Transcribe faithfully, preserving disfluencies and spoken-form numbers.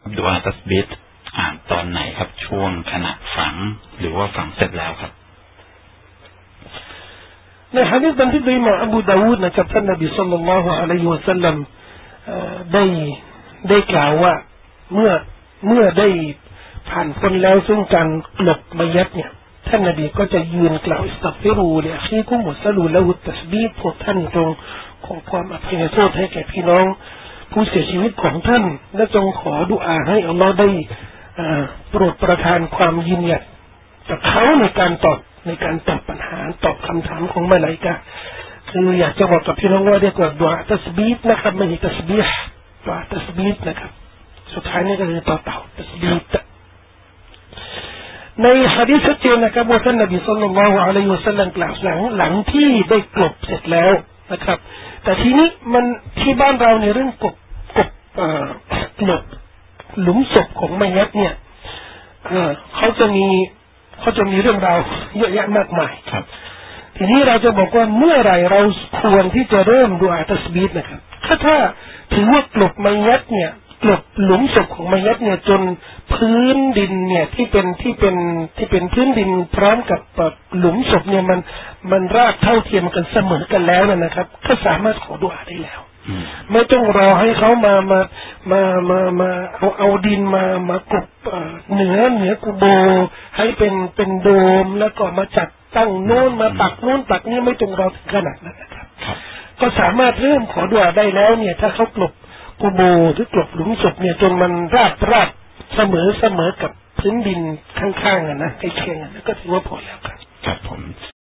ดูอาตัสบิดอ่านตอนไหนครับช่วงขณะฝังหรือว่าฝังเสร็จแล้วครับในหะดีษบันทึกโดยอิหม่ามอบูดาวูดนะครับท่านนบีศ็อลลัลลอฮุอะลัยฮิวะซัลลัมได้ได้กล่าวว่าเมื่อเมื่อได้ผ่านพ้นแล้วซึ่งการกลบมัยยิตเนี่ยท่านนบีก็จะยืนกล่าวอิสตัฆฟิรูลิอะคีกุมวะซะลูละหุตตัสบีฮพวกท่านจงขอความอภัยโทษให้แก่พี่น้องผู้เสียชีวิตของท่านและจงขอดุอาให้อัลลอฮ์ได้โปรดประทานความยินยอมกับเขาในการตอบในการตอบปัญหาตอบคำถามของมลาอิกะฮ์คืออยากจะบอกกับพี่น้องว่าเรียกว่าดุอาตัสบีฮนะครับไม่ใช่ตัสบีฮดุอาตัสบีฮนะครับสุดท้ายนี่ก็คือต่อเต่าตัสบีฮในหะดีษชัดเจนนะครับว่าท่านนบีศ็อลลัลลอฮุอะลัยฮิวะซัลลัมกล่าวหลังหลังที่ได้กลบเสร็จแล้วนะครับแต่ทีนี้มันที่บ้านเราในเรื่องกบกบกลบหลุมศพของมัยยิตเนี่ยเขาจะมีเขาจะมีเรื่องราวเยอะแยะมากมายครับทีนี้เราจะบอกว่าเมื่อไรเราควรที่จะเริ่มดุอาตัสบีฮนะครับถ้าถ้าถือว่ากลบมัยยิตเนี่ยกลบหลุมศพของมัยยิตเนี่ยจนพื้นดินเนี่ยที่เป็นที่เป็นที่เป็นพื้นดินพร้อมกับหลุมศพเนี่ยมันมันราบเท่าเทียมกันเสมอกันแล้วนะครับก็สามารถขอดุอาได้แล้วไม่ต้องรอให้เขามามามามามาเอาเอาดินมามากลบเหนือเหนือกุโบให้เป็นเป็นโดมแล้วก็มาจัดตั้งโน้นมาตักโน้นตักนี่ไม่ต้องรอถึงขนาดนั้นนะครับก็สามารถเริ่มขอดุอาได้แล้วเนี่ยถ้าเขากลบกุโบหรือกลบหลุมศพเนี่ยจนมันราบราบเสมอเสมอกับพื้นดินข้างๆอ่ะนะใกล้เคียงอ่ะก็ถือว่าพอแล้วครับครับผม